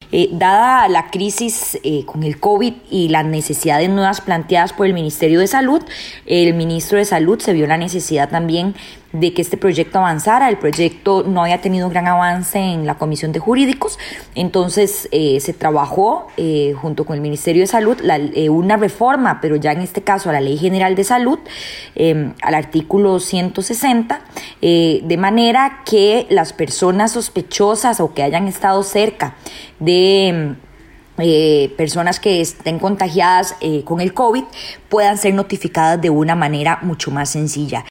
Dada la crisis con el COVID y las necesidades nuevas planteadas por el Ministerio de Salud, el ministro de Salud se vio la necesidad también de que este proyecto avanzara. El proyecto no había tenido un gran avance en la Comisión de Jurídicos, entonces se trabajó junto con el Ministerio de Salud una reforma, pero ya en este caso a la Ley General de Salud, al artículo 160, de manera que las personas sospechosas o que hayan estado cerca de personas que estén contagiadas con el COVID puedan ser notificadas de una manera mucho más sencilla.